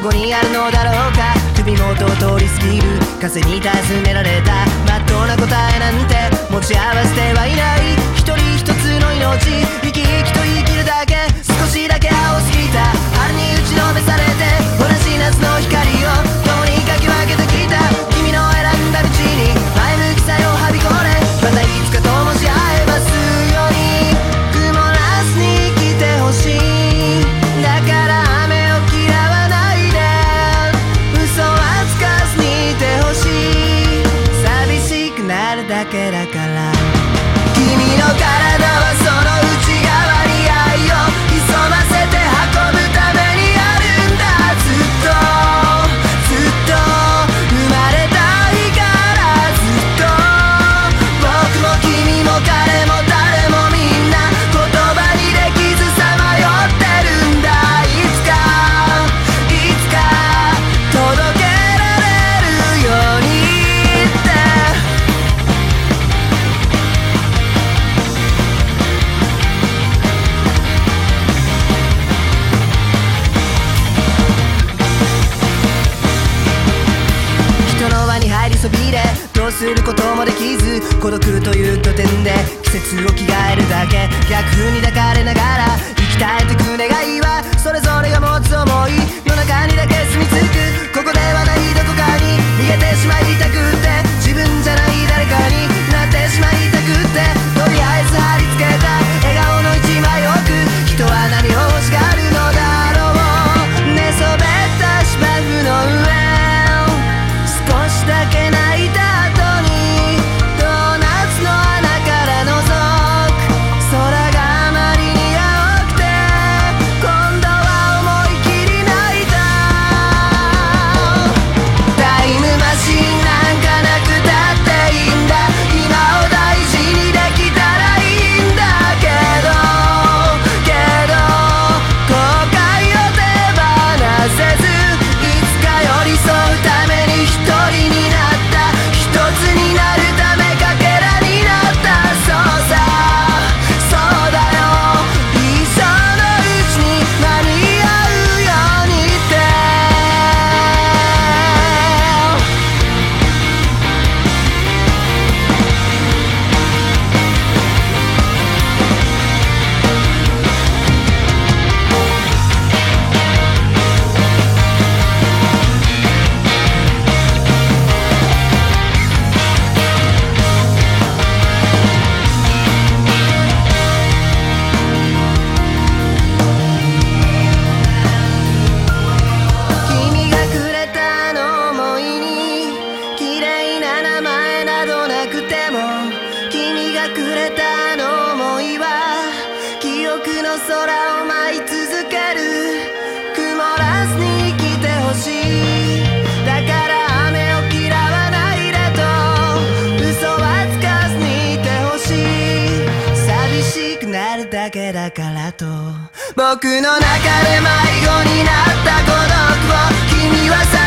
こにあるのだろうか。首元を通り過ぎる風に尋ねられたまっとうな答えなんて持ち合わせてはいない。一人一つの命生き生きと生きるだけ。少しだけ青すぎたあれに打ちのめされて同じ夏の光を共にかき分けてきた。君の選んだ道に前向きさよはびこれ。またいつか灯し合えますように曇らずに来てほしい。だから雨を嫌わないで嘘はつかずにいてほしい。寂しくなるだけだから。君の体はその内側に愛を潜ませて運ぶためにあるんだ。ずっとずっと生まれた日からずっと僕も君も彼も誰もみんな言葉にできずさまよってるんだ。いつか届けられるようにって人の輪に入りそびれどうすることもできず孤独という拠点で季節を着替えるだけ。逆風に抱かれながら生き絶えてく願いはそれぞれが持つ想いの中にだけ住み着く。ここではないどこかに逃げてしまいたくって自分じゃない誰かになってしまいたくってとりあえず貼り付けた笑顔の一枚を置く。人は何を欲しがるのだろう。寝そべった芝生の上少しだけ泣いた後にドーナツの穴から覗く空があまりに青くて今度は思い切り泣いた。タイムマシンなんかなくたっていいんだ。今を大事にできたらいいんだけど後悔を手放せずいつか寄り添うために一人になった一つになるためかけらになった。そうさそうだよ一生のうちに間に合うようにって君がくれたあの想いに綺麗な名前などなくても君がくれたあの想いは記憶の空を舞い続ける。曇らずに生きてほしい。だから雨を嫌わないでと嘘はつかずにいてほしい。寂しくなるだけだからと僕の中で迷子になった孤独を君は